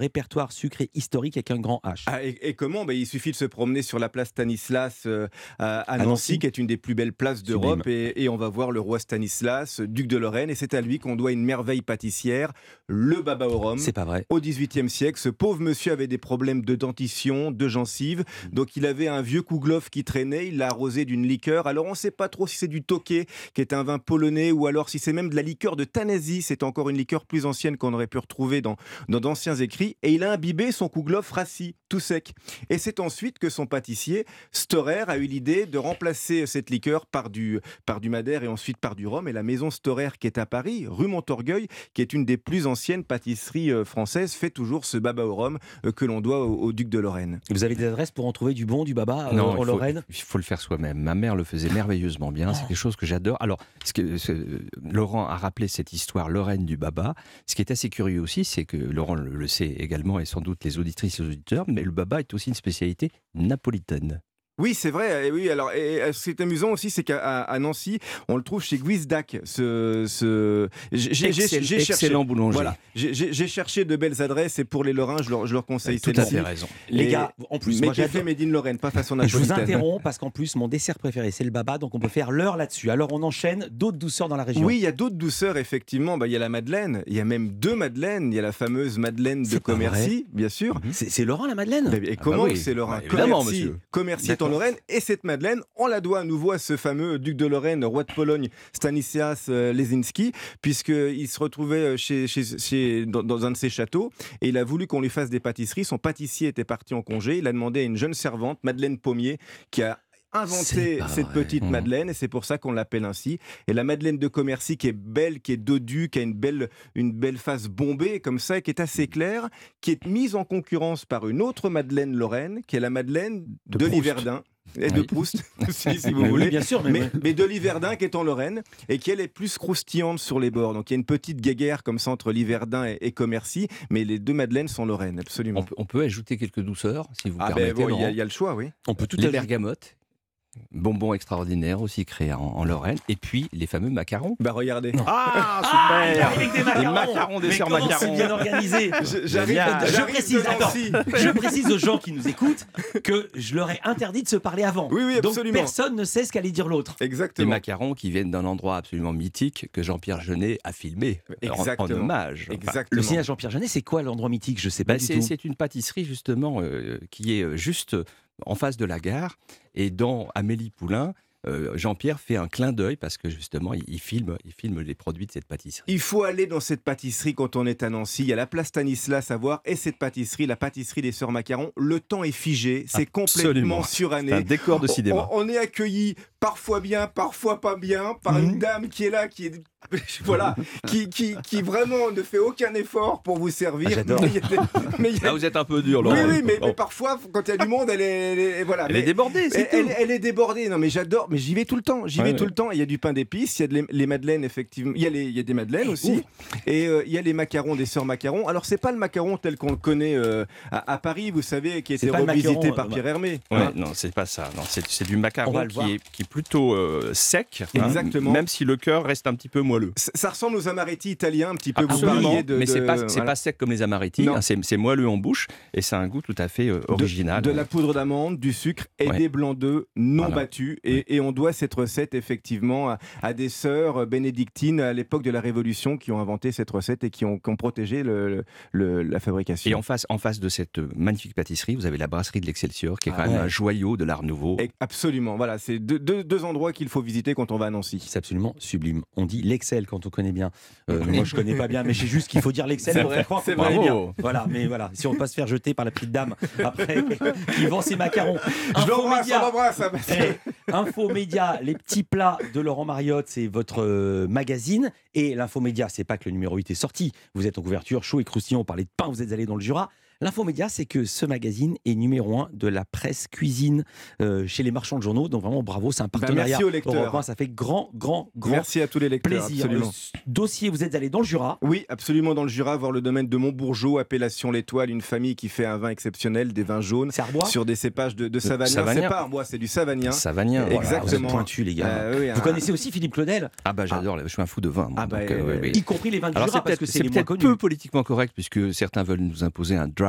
histoire sucrée historique avec un grand H. Ah, et, et comment bah, il suffit de se promener sur la place Stanislas euh, à, à Nancy, Nancy, qui est une des plus belles places d'Europe, et, et on va voir le roi Stanislas, duc de Lorraine, et c'est à lui qu'on doit une merveille pâtissière, le baba au rhum. C'est pas vrai. Au dix-huitième siècle, ce pauvre monsieur avait des problèmes de dentition, de gencives, donc il avait un vieux kouglof qui traînait, il l'a arrosé d'une liqueur. Alors on ne sait pas trop si c'est du Tokay, qui est un vin polonais, ou alors si c'est même de la liqueur de Tanasi, c'est encore une liqueur plus ancienne qu'on aurait pu retrouver dans, dans d'anciens écrits, et il a imbibé son kouglof rassis, tout sec. Et c'est ensuite que son pâtissier, Storer, a eu l'idée de remplacer cette liqueur par du, par du madère et ensuite par du rhum, et la maison Storer, qui est à Paris, rue Montorgueil, qui est une des plus anciennes pâtisseries euh, françaises, fait toujours ce baba au rhum euh, que l'on doit au, au duc de Lorraine. Vous avez des adresses pour en trouver du bon, du baba euh, Non, en il faut, Lorraine? Il faut le faire soi-même. Ma mère le faisait merveilleusement bien. C'est quelque chose que j'adore. Alors, ce que, ce, Laurent a rappelé cette histoire lorraine du baba. Ce qui est assez curieux aussi, c'est que Laurent le, le sait également, et sans doute les auditrices et les auditeurs, mais le baba est aussi une spécialité napolitaine. Oui, c'est vrai. Et oui, alors, et, et, ce qui est amusant aussi, c'est qu'à à Nancy, on le trouve chez Guizdac. Ce, ce... J'ai, Excel, j'ai cherché, excellent boulanger. Voilà, j'ai, j'ai cherché de belles adresses, et pour les Lorrains, je leur, je leur conseille Tout à fait raison. Les gars, en plus, mais moi, j'ai fait Made in Lorraine, pas façon je napolitaine. vous interromps parce qu'en plus, mon dessert préféré, c'est le baba, donc on peut faire l'heure là-dessus. Alors on enchaîne d'autres douceurs dans la région. Oui, il y a d'autres douceurs, effectivement. Bah, il y a la madeleine, il y a même deux madeleines. Il y a la fameuse madeleine de C'est pas Commercy, bien sûr. Mmh. C'est, c'est Lorrain la madeleine? Et Ah comment bah oui. que c'est Lorrain? Bah, évidemment, Commercy, monsieur. Commercy est en Lorraine, et cette madeleine, on la doit à nouveau à ce fameux duc de Lorraine, roi de Pologne, Stanislas euh, Lesinski, puisqu'il se retrouvait chez, chez, chez, dans, dans un de ses châteaux, et il a voulu qu'on lui fasse des pâtisseries. Son pâtissier était parti en congé, il a demandé à une jeune servante, Madeleine Pommier, qui a inventé cette vrai. petite Mmh. madeleine, et c'est pour ça qu'on l'appelle ainsi. Et la madeleine de Commercy, qui est belle, qui est dodue, qui a une belle, une belle face bombée comme ça, et qui est assez claire, qui est mise en concurrence par une autre madeleine lorraine, qui est la madeleine de, De Liverdun. Et de Oui. Proust aussi, si vous Oui, voulez. bien sûr, mais, Mais, ouais. mais de Liverdun, qui est en Lorraine, et qui elle est plus croustillante sur les bords. Donc il y a une petite guéguerre comme ça entre Liverdun et, et Commercy, mais les deux madeleines sont lorraines, absolument. On peut, on peut ajouter quelques douceurs, si vous Ah ben permettez. bon, il y, a- Laurent. il y a le choix, oui. On peut tout Les ajouter. bergamotes, bonbons extraordinaires aussi créés en, en Lorraine, et puis les fameux macarons. Bah regardez. Ah, Ah, il arrive avec des macarons. Les macarons, des Mais sœurs comment macarons. c'est bien organisé. Je- J'arrive, Génial. Je j'arrive précise, de attends, Nancy. je précise aux gens qui nous écoutent que je leur ai interdit de se parler avant. Oui, oui, Donc absolument. personne ne sait ce qu'allait dire l'autre. Des Exactement. macarons qui viennent d'un endroit absolument mythique que Jean-Pierre Jeunet a filmé en- en, Exactement. hommage. Enfin, Exactement. Le signe à Jean-Pierre Jeunet, c'est quoi l'endroit mythique? Je sais pas bah, du c'est, tout. c'est une pâtisserie justement euh, qui est euh, juste en face de la gare, et dans Amélie Poulain, euh, Jean-Pierre fait un clin d'œil parce que justement il, il filme, il filme les produits de cette pâtisserie. Il faut aller dans cette pâtisserie quand on est à Nancy. Il y a la place Stanislas à voir, et cette pâtisserie, la pâtisserie des Sœurs Macaron. Le temps est figé, c'est Absolument. complètement suranné. C'est un décor de cinéma. On, on est accueilli parfois bien, parfois pas bien, par une dame qui est là, qui est voilà, qui, qui, qui vraiment ne fait aucun effort pour vous servir. Ah, j'adore. Mais il y a des- mais il y a- Là vous êtes un peu dur, oui, Laurent. oui, mais, Bon. mais parfois, quand il y a du monde, elle est, elle est- voilà. Elle mais- est débordée, c'est elle, tout. elle- elle est débordée. Non, mais j'adore. Mais j'y vais tout le temps. J'y Ouais, vais ouais. tout le temps. Il y a du pain d'épices. Il y a de les, les madeleines, effectivement. Il y a, les, il y a des madeleines aussi. Et euh, il y a les macarons des Sœurs Macaron. Alors, c'est pas le macaron tel qu'on le connaît euh, à, à Paris, vous savez, qui a C'est été pas le revisité macaron, par euh, Pierre Hermé. Ouais, Hein. non, c'est pas ça. Non, c'est, c'est du On va macaron le voir. qui est, qui est plutôt euh, sec, hein, Exactement. même si le cœur reste un petit peu moelleux. Ça, ça ressemble aux amaretti italiens, un petit peu. Vous Absolument, parliez de, mais c'est de- pas, c'est voilà. pas sec comme les amaretti, Non. hein, c'est, c'est moelleux en bouche, et c'est un goût tout à fait euh, De- original. De, la poudre d'amande, du sucre et Ouais. des blancs d'œufs non Voilà. battus. Et, et on doit cette recette effectivement à, à des sœurs bénédictines à l'époque de la Révolution qui ont inventé cette recette et qui ont, qui ont protégé le, le- la fabrication. Et en face, en face de cette euh, magnifique pâtisserie, vous avez la brasserie de l'Excelsior, qui est Ah quand même ouais. un joyau de l'art nouveau. Et absolument, voilà, c'est deux, deux- deux endroits qu'il faut visiter quand on va à Nancy. C'est absolument sublime. On dit l'Excel quand on connaît bien. Euh, moi, je connais pas bien, mais je sais juste qu'il faut dire l'Excel C'est pour vrai, faire croire c'est qu'on connaît vrai. bien. Bravo. Voilà, mais voilà, si on peut pas se faire jeter par la petite dame après qui vend ses macarons. Je Info l'embrasse, on Média. l'embrasse. hein, parce que- Eh, Info Média, les petits plats de Laurent Mariotte, c'est votre euh, magazine. Et l'Info Média, c'est pas que le numéro huit est sorti. Vous êtes en couverture, chaud et croustillant, on parlait de pain, vous êtes allé dans le Jura. L'Info Média, c'est que ce magazine est numéro un de la presse cuisine euh, chez les marchands de journaux. Donc vraiment, bravo, c'est un partenariat. merci aux lecteurs. européen, ça fait grand, grand, grand Merci à tous les lecteurs. plaisir. Absolument. Euh, dossier, vous êtes allé dans le Jura. Oui, absolument dans le Jura, voir le domaine de Montbourgeot, appellation l'Étoile, une famille qui fait un vin exceptionnel, des vins jaunes, C'est Arbois. sur des cépages de, de Savagnin. Savagnin. C'est pas Arbois, c'est du Savagnin. Savagnin. Exact. Voilà, vous êtes Exactement. pointus, les gars. Euh, oui, vous un- connaissez aussi Philippe Claudel, Ah bah j'adore, je suis un fou de vin. moi, Ah bah, donc, euh, euh, oui, oui. y compris les vins du Alors Jura, c'est parce peut-être, que c'est c'est les moins peut-être connus. peu politiquement correct, puisque certains veulent nous imposer un dry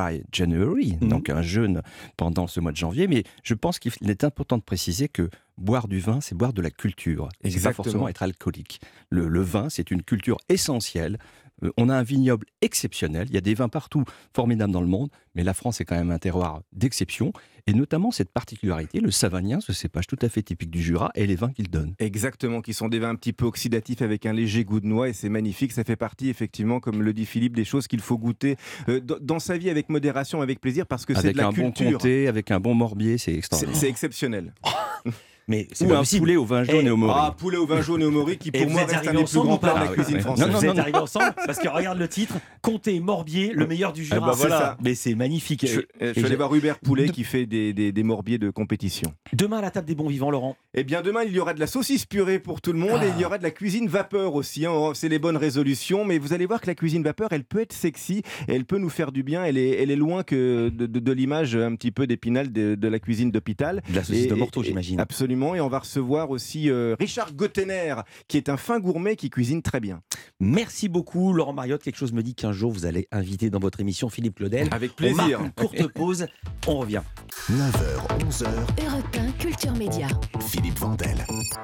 Dry January, Mhm. donc un jeûne pendant ce mois de janvier. Mais je pense qu'il est important de préciser que boire du vin, c'est boire de la culture. Et c'est pas Exactement. forcément être alcoolique. Le, le vin, c'est une culture essentielle. Euh, On a un vignoble exceptionnel. Il y a des vins partout formidables dans le monde, mais la France est quand même un terroir d'exception. Et notamment cette particularité, le savagnin, ce cépage tout à fait typique du Jura, et les vins qu'il donne. Exactement, qui sont des vins un petit peu oxydatifs avec un léger goût de noix, et c'est magnifique. Ça fait partie, effectivement, comme le dit Philippe, des choses qu'il faut goûter euh, dans dans sa vie avec modération, avec plaisir, parce que c'est Avec de la un bon culture. comté, avec un bon morbier, c'est C'est extraordinaire. c'est exceptionnel. Mais c'est Ou pas un possible. poulet au vin jaune Eh, et au mori. Ah, poulet au vin jaune et au mori, qui Et pour vous moi êtes reste un arrivés des plus ensemble grands ou pas plats de la Ah oui, cuisine ouais. française. Non, non, Vous êtes non. arrivés ensemble parce que regarde le titre, Comté Morbier, le meilleur du Jura. Ah bah voilà. C'est ça. Mais c'est magnifique. Je, Et je suis allé j'ai- voir Hubert Poulet De- qui fait des, des, des morbiers de compétition. Demain à la table des bons vivants, Laurent. Eh bien, demain, il y aura de la saucisse purée pour tout le monde Ah. et il y aura de la cuisine vapeur aussi. hein. C'est les bonnes résolutions, mais vous allez voir que la cuisine vapeur, elle peut être sexy et elle peut nous faire du bien. Elle est, elle est loin que de, de- de l'image un petit peu d'épinal de, de la cuisine d'hôpital. De la saucisse Et- de Morteau, et- j'imagine. Absolument. Et on va recevoir aussi euh, Richard Gottener, qui est un fin gourmet qui cuisine très bien. Merci beaucoup, Laurent Mariotte. Quelque chose me dit qu'un jour vous allez inviter dans votre émission Philippe Claudel. Avec On marque plaisir. une courte pause. On revient. neuf heures, onze heures, Europe un Culture Média. Philippe Vandel.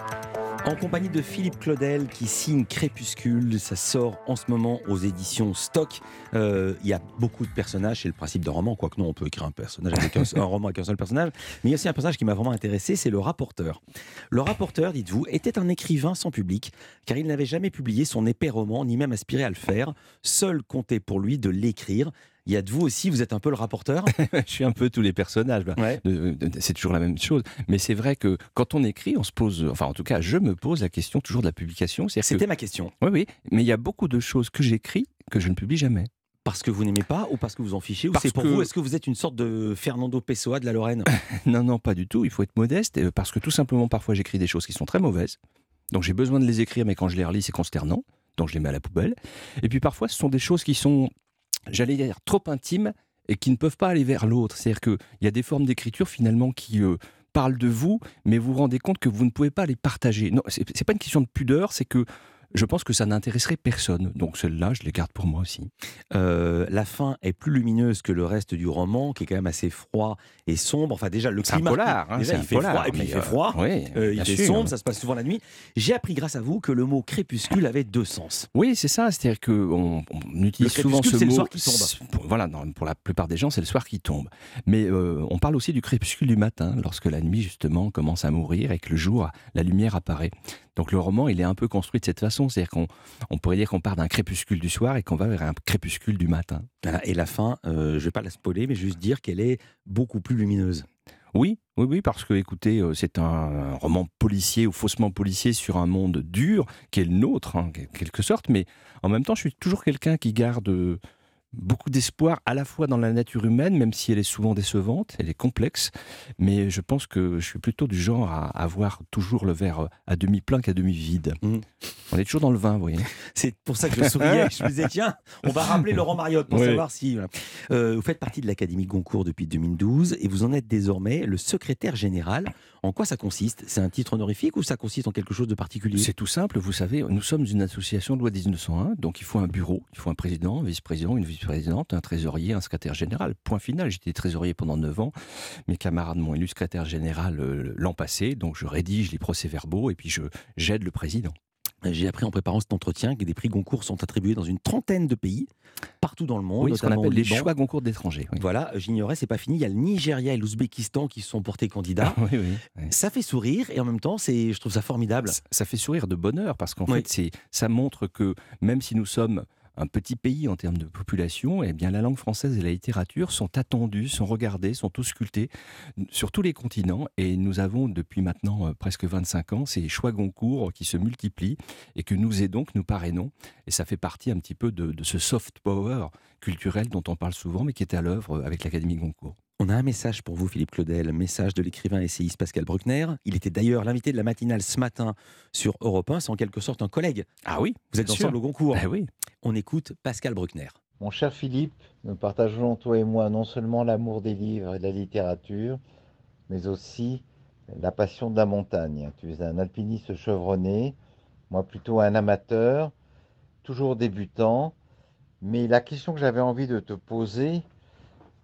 En compagnie de Philippe Claudel qui signe Crépuscule, ça sort en ce moment aux éditions Stock. Euh, Il y a beaucoup de personnages, c'est le principe d'un roman, quoique non, on peut écrire un personnage avec un, un roman avec un seul personnage. Mais il y a aussi un personnage qui m'a vraiment intéressé, c'est le rapporteur. Le rapporteur, dites-vous, était un écrivain sans public, car il n'avait jamais publié son épais roman, ni même aspiré à le faire. Seul comptait pour lui de l'écrire. Il y a de vous aussi, vous êtes un peu le rapporteur. Je suis un peu tous les personnages. bah. Ouais. De- de- c'est toujours la même chose. Mais c'est vrai que quand on écrit, on se pose, enfin en tout cas, je me pose la question toujours de la publication. C'est-à-dire C'était que- ma question. Oui, oui. Mais il y a beaucoup de choses que j'écris que je ne publie jamais. Parce que vous n'aimez pas ou parce que vous en fichez ou Parce c'est pour que- vous, est-ce que vous êtes une sorte de Fernando Pessoa de la Lorraine? Non, non, pas du tout. Il faut être modeste euh, parce que tout simplement, parfois, j'écris des choses qui sont très mauvaises. Donc j'ai besoin de les écrire, mais quand je les relis, c'est consternant. Donc je les mets à la poubelle. Et puis parfois, ce sont des choses qui sont, j'allais dire, trop intimes et qui ne peuvent pas aller vers l'autre. C'est-à-dire qu'il y a des formes d'écriture finalement qui euh, parlent de vous, mais vous vous rendez compte que vous ne pouvez pas les partager. Non, c'est c'est pas une question de pudeur, c'est que je pense que ça n'intéresserait personne. Donc celle-là, je les garde pour moi aussi. Euh, la fin est plus lumineuse que le reste du roman, qui est quand même assez froid et sombre. Enfin, déjà, le C'est un climat. polar, hein, déjà, c'est il un fait polar, froid et puis mais, il fait euh, froid. oui, Euh, il bien fait sûr. sombre, ça se passe souvent la nuit. J'ai appris grâce à vous que le mot crépuscule avait deux sens. Oui, c'est ça. C'est-à-dire qu'on on utilise Le souvent crépuscule, ce c'est le mot. soir qui tombe. C'est- pour- Voilà, non, pour la plupart des gens, c'est le soir qui tombe. Mais euh, on parle aussi du crépuscule du matin, lorsque la nuit, justement, commence à mourir et que le jour, la lumière apparaît. Donc le roman, il est un peu construit de cette façon. C'est-à-dire qu'on on pourrait dire qu'on part d'un crépuscule du soir et qu'on va vers un crépuscule du matin. Voilà, et la fin, euh, je ne vais pas la spoiler, mais juste dire qu'elle est beaucoup plus lumineuse. Oui, oui, oui, parce que, écoutez, euh, c'est un roman policier ou faussement policier sur un monde dur, qui est le nôtre, en quelque sorte, mais en même temps, je suis toujours quelqu'un qui garde euh, beaucoup d'espoir à la fois dans la nature humaine, même si elle est souvent décevante, elle est complexe, mais je pense que je suis plutôt du genre à avoir toujours le verre à demi plein qu'à demi vide. Mmh. On est toujours dans le vin, vous voyez. C'est pour ça que je souriais. Je me disais, tiens, on va rappeler Laurent Mariotte pour Oui. savoir si. voilà. Euh, vous faites partie de l'Académie Goncourt depuis deux mille douze et vous en êtes désormais le secrétaire général. En quoi ça consiste? C'est un titre honorifique ou ça consiste en quelque chose de particulier? C'est tout simple, vous savez, nous sommes une association de loi mille neuf cent un, donc il faut un bureau, il faut un président, un vice-président, une vice-présidente, un trésorier, un secrétaire général. Point final, j'étais trésorier pendant neuf ans, mes camarades m'ont élu secrétaire général euh, l'an passé, donc je rédige les procès-verbaux et puis je j'aide le président. J'ai appris en préparant cet entretien que des prix Goncourt sont attribués dans une trentaine de pays, partout dans le monde, Oui, ce qu'on notamment appelle au les Liban. choix Goncourt d'étrangers. Oui. Voilà, j'ignorais, c'est pas fini. Il y a le Nigeria et l'Ouzbékistan qui se sont portés candidats. oui, oui, oui. Ça fait sourire et en même temps, c'est, je trouve ça formidable. Ça, ça fait sourire de bonheur parce qu'en Oui. fait, c'est, ça montre que même si nous sommes un petit pays en termes de population, eh bien la langue française et la littérature sont attendues, sont regardées, sont auscultées sur tous les continents. Et nous avons depuis maintenant euh, presque vingt-cinq ans ces choix Goncourt qui se multiplient et que nous aidons, que nous parrainons. Et ça fait partie un petit peu de, de ce soft power culturel dont on parle souvent, mais qui est à l'œuvre avec l'Académie Goncourt. On a un message pour vous, Philippe Claudel, message de l'écrivain essayiste Pascal Bruckner. Il était d'ailleurs l'invité de la matinale ce matin sur Europe un, c'est en quelque sorte un collègue. Ah oui, Vous êtes bien ensemble sûr. au Goncourt. Ah oui. On écoute Pascal Bruckner. Mon cher Philippe, nous partageons, toi et moi, non seulement l'amour des livres et de la littérature, mais aussi la passion de la montagne. Tu es un alpiniste chevronné, moi plutôt un amateur, toujours débutant. Mais la question que j'avais envie de te poser,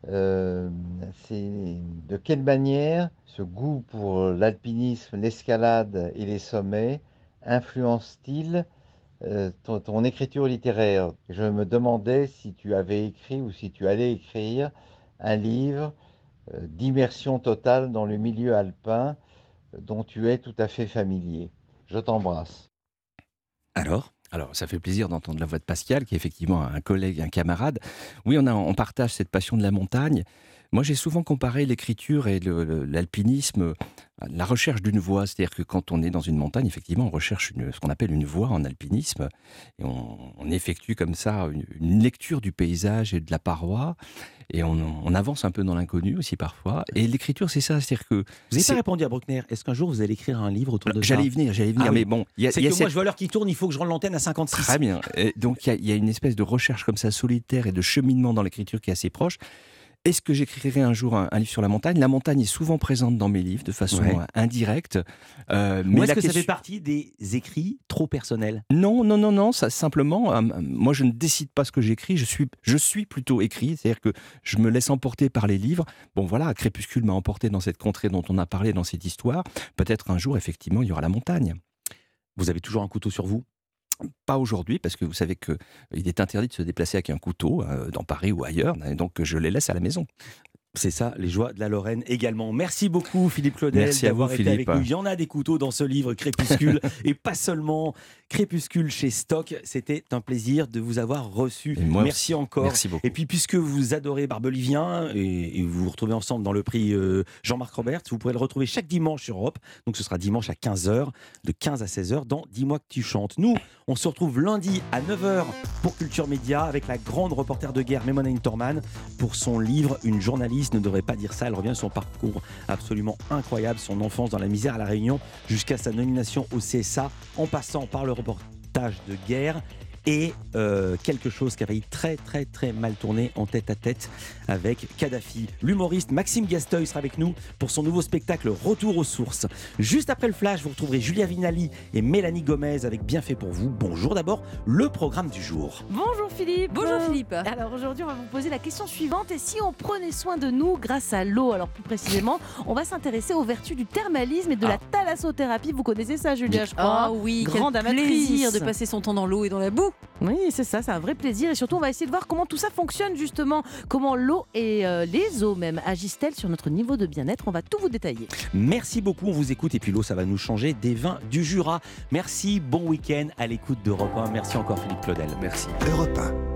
Euh, c'est de quelle manière ce goût pour l'alpinisme, l'escalade et les sommets influence-t-il euh, ton, ton écriture littéraire? Je me demandais si tu avais écrit ou si tu allais écrire un livre euh, d'immersion totale dans le milieu alpin euh, dont tu es tout à fait familier. Je t'embrasse. Alors Alors, ça fait plaisir d'entendre la voix de Pascal, qui est effectivement un collègue, un camarade. Oui, on, a, on partage cette passion de la montagne. Moi, j'ai souvent comparé l'écriture et le, le, l'alpinisme à la recherche d'une voie. C'est-à-dire que quand on est dans une montagne, effectivement, on recherche une, ce qu'on appelle une voie en alpinisme. Et on, on effectue comme ça une, une lecture du paysage et de la paroi. Et on, on avance un peu dans l'inconnu aussi parfois. Et l'écriture, c'est ça. C'est-à-dire que Vous n'avez c'est- pas répondu à Bruckner. Est-ce qu'un jour vous allez écrire un livre autour de ça? J'allais y venir, j'allais y venir. Ah oui. Mais bon, il y a, C'est il y a que cette- moi je vois l'heure qui tourne, il faut que je rende l'antenne à cinquante-six. Très bien. Et donc il y, a- il y a une espèce de recherche comme ça solitaire et de cheminement dans l'écriture qui est assez proche. Est-ce que j'écrirai un jour un, un livre sur la montagne? La montagne est souvent présente dans mes livres de façon Ouais. euh, indirecte. Euh, Ou est-ce la que ça question- fait partie des écrits trop personnels? Non, non, non, non. Ça simplement, euh, moi je ne décide pas ce que j'écris. Je suis, je suis plutôt écrit. C'est-à-dire que je me laisse emporter par les livres. Bon voilà, Crépuscule m'a emporté dans cette contrée dont on a parlé dans cette histoire. Peut-être un jour, effectivement, il y aura la montagne. Vous avez toujours un couteau sur vous? Pas aujourd'hui, parce que vous savez qu'il est interdit de se déplacer avec un couteau euh, dans Paris ou ailleurs, et donc je les laisse à la maison. C'est ça, les joies de la Lorraine également. Merci beaucoup Philippe Claudel Merci à d'avoir vous, été Philippe. avec nous. Il y en a des couteaux dans ce livre Crépuscule et pas seulement. Crépuscule chez Stock, c'était un plaisir de vous avoir reçu. Et moi Merci aussi. encore. Merci beaucoup. Et puis puisque vous adorez Barbelivien et, et vous vous retrouvez ensemble dans le prix euh, Jean-Marc Robert, vous pourrez le retrouver chaque dimanche sur Europe. Donc ce sera dimanche à quinze heures, de quinze à seize heures dans Dis-moi que tu chantes. Nous, on se retrouve lundi à neuf heures pour Culture Média avec la grande reporter de guerre Mémona Hinterman pour son livre Une journaliste ne devrait pas dire ça. Elle revient sur son parcours absolument incroyable, son enfance dans la misère à La Réunion jusqu'à sa nomination au C S A en passant par le reportage de guerre et euh, quelque chose qui a failli très très très mal tourner en tête à tête avec Kadhafi. L'humoriste Maxime Gasteuil sera avec nous pour son nouveau spectacle Retour aux sources. Juste après le flash, vous retrouverez Julia Vinali et Mélanie Gomez avec Bien fait pour vous. Bonjour d'abord, le programme du jour. Bonjour Philippe. Bonjour Philippe. Alors aujourd'hui, on va vous poser la question suivante. Et si on prenait soin de nous grâce à l'eau? Alors plus précisément, on va s'intéresser aux vertus du thermalisme et de la thalassothérapie. Vous connaissez ça, Julia, je crois. Ah oui, grande quel amatrice. plaisir de passer son temps dans l'eau et dans la boue. Oui, c'est ça, c'est un vrai plaisir. Et surtout, on va essayer de voir comment tout ça fonctionne justement. Comment l'eau et euh, les eaux même agissent-elles sur notre niveau de bien-être? On va tout vous détailler. Merci beaucoup, on vous écoute et puis l'eau ça va nous changer des vins du Jura. Merci, bon week-end à l'écoute d'Europe un. Merci encore Philippe Claudel. Merci. Europe un.